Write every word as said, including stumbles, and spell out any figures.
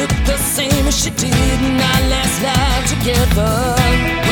look the same as she did in our last life together.